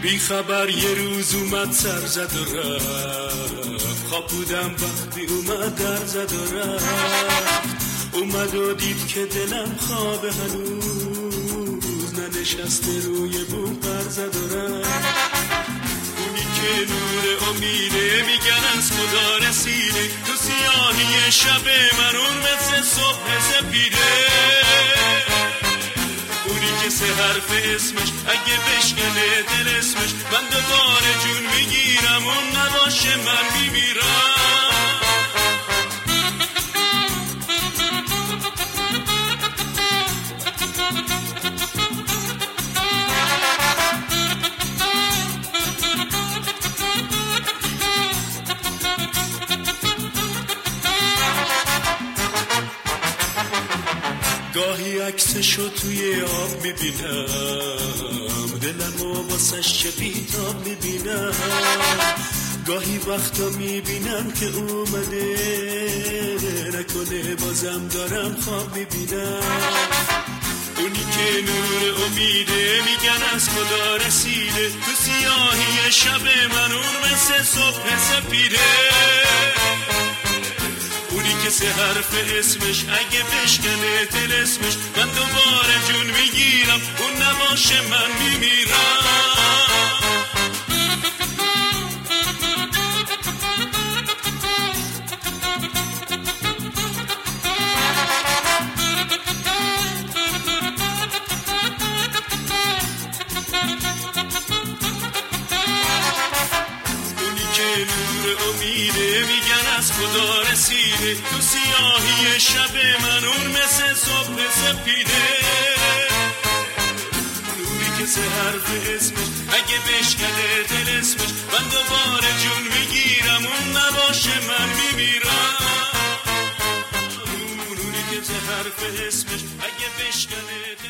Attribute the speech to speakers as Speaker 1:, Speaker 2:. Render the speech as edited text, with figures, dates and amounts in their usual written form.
Speaker 1: بی خبر یه روز اومد سر زد و رفت، خواب بودم وقتی اومد در زد و رفت. اومد و دید که دلم خواب هنوز ننشسته روی بوم پر زد و رفت. اونی که نور امیده میگن از خدا رسیده، تو سیاهی شب من اون مثل صبح سپیده. اونی که سه حرف اسمش اگه بشکنه دل اسمش، من دوباره جون میگیرم، اون نباشه من میمیرم. گاهی عکسشو توی آب میبینم، دلمو واسش چه بیتاب میبینم. گاهی وقتا میبینم که اومده، نکنه بازم دارم خواب میبینم. اونی که نور امیده میگن از خدا رسیده، تو سیاهی شب من اون مثل صبح سپیده. اونی که سه حرف اسمش اگه بشکنه دل اسمش، من دوباره جون میگیرم، اون نباشه من میمیرم. نور امیده میگن از خدا رسیده، تو سیاهی شب من اون مثل صبح سپیده. نوری که سه حرف اسمش اگه بشکنه دل اسمش، من دوباره جون میگیرم، اون نباشه من میمیرم. نوری که سه حرف اسمش اگه بشکنه